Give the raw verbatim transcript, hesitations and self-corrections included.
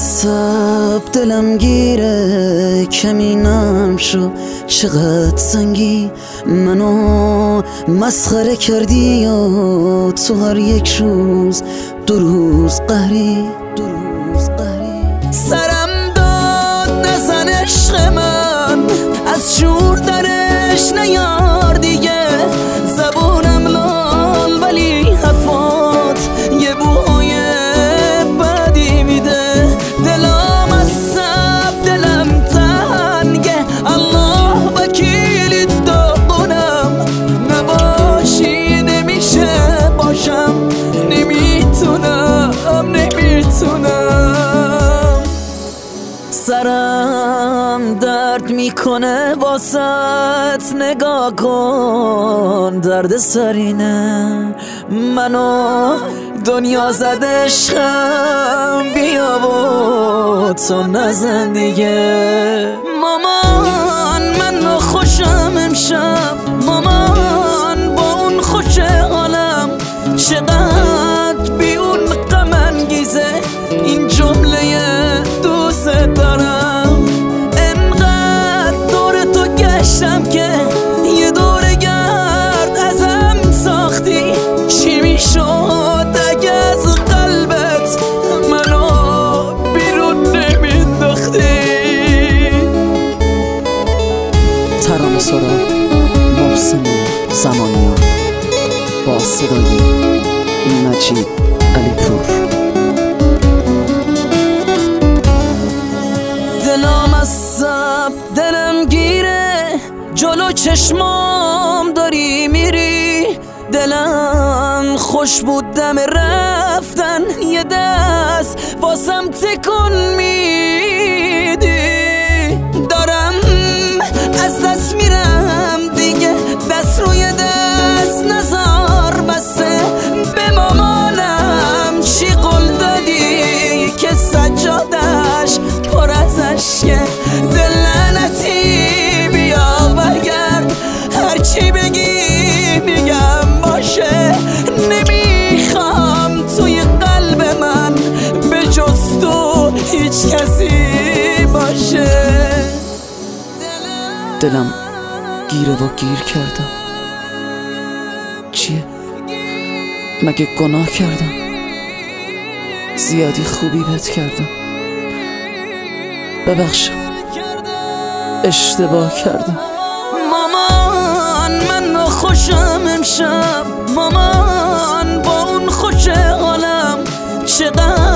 عصب دلم گیره، کمینم شو چقدر سنگی منو مسخره کردی و تو هر یک روز دو روز قهری دو روز قهری. سرم داد نزن عشق من، از شور درش نیار دیگه، زبونم لال ولی حرفات یه بوهای بدی میده. دلم عصب دلم تنگه، الله وکیلی داغونم، نباشی نمیشه باشم، نمیتونم نمیتونم. سرم درد میکنه واسط، نگاه کن درد سرینه منو دنیا زد عشقم، بیا و تو نزن دیگه. مامان من خوشم امشب، مامان با اون خوش حالم، چقدر بی اون غم انگیزه این جمله دوست دارم. انقدر دور تو گشتم که یه دور گرد ازم ساختی، چی میشد اگه از قلبت منو بیرون نمینداختی. ترانه سرا محسن زمانیان با صدای مجید علیپور. دلم عصب دلم گیره، جلو چشمام داری میری، دلم خوش بود دم رفتن، یه دست واسم تکون میدی. دارم از دست میرم دیگه، دست روی دست نزار بسه، به مامانم چی قول دادی که سجادش پر از عشقه. دل لعنتی بیا برگرد، هرچی بگی میگم باشه، نمیخوام توی قلب من به جز تو هیچ کسی باشه. دلم گیره و گیر کردم، چیه؟ مگه گناه کردم؟ زیادی خوبی بهت کردم، ببخشم اشتباه کردم. مامان من خوشم امشب، مامان با اون خوش حالم، چقدر